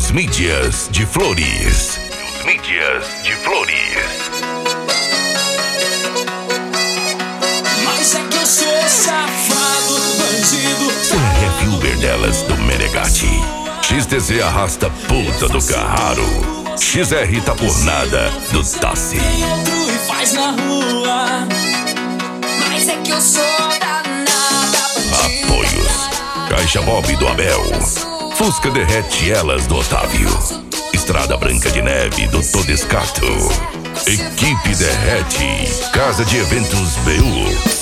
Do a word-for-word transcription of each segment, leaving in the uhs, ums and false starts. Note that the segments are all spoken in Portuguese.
Os mídias de Flores. Os mídias de Flores. Mas é que eu sou safado, bandido. R F Uber delas do Menegatti. X T Z arrasta puta do Carraro. X R tá por nada do Tassi. Outro e faz na rua. Mas é que eu sou danada, bandido. Apoios: Caixa Bob do Abel. Fusca Derrete Elas do Otávio. Estrada Branca de Neve do Todescato. Equipe Derrete. Casa de Eventos B U.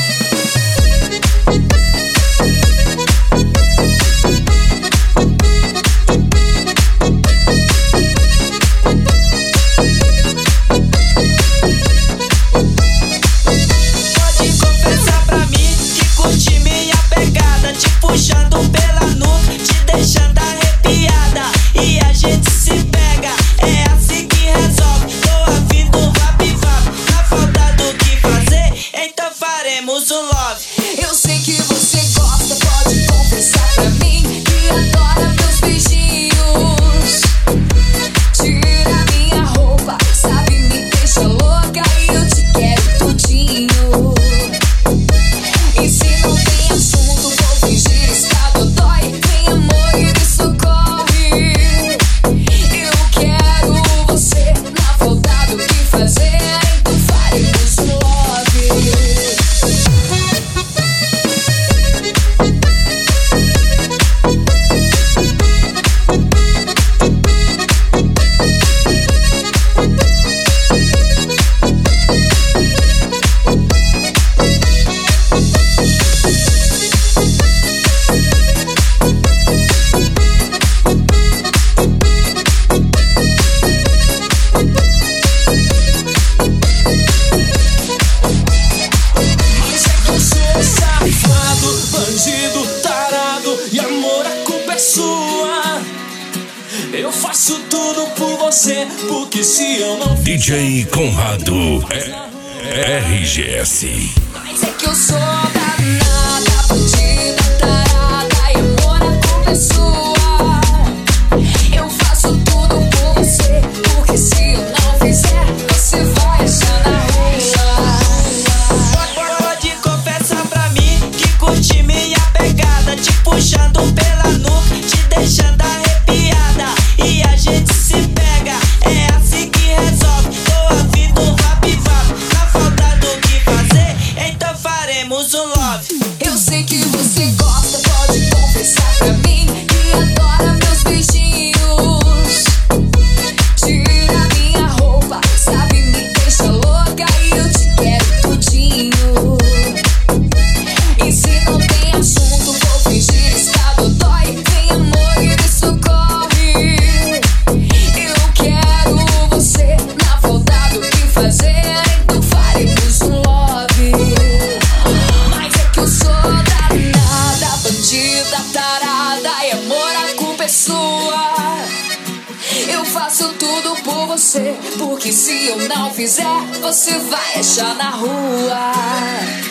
Eu sei que você gosta, pode confessar pra mim que adora meus beijinhos. Tira minha roupa, sabe, me deixa louca e eu te quero tudinho. E se não tem assunto, vou fingir estar dodói. Vem amor e me socorre. Eu quero você, na falta do que fazer, então faremos um love. Bandido, tarado e amor, a culpa é sua. Eu faço tudo por você, porque se eu não D J Conrado é R G S. Mas é que eu sou danada, bandida, tarada e amor, a culpa é sua. Eu faço tudo por você, porque se eu não fizer, você vai achar na rua. pode confessar pra mim que curte minha pegada, te puxando pela nuca, te deixando arrepiada. E a gente se pega, é assim que resolve. Tô ouvindo um rap-vap, na falta do que fazer, então faremos um love. Eu sei que você gosta, pode confessar pra mim que adora meus beijinhos. Tira minha roupa, sabe, me deixa louca e eu te quero tudinho. E se não tem assunto, vou fingir estar dodói. Vem amor e me socorre. Eu quero você, na falta do que fazer, então faremos um love. Mas é que eu sou danada, bandida, tarada e amor, a culpa é sua. Eu faço tudo por você, porque se eu não fizer, você vai achar na rua.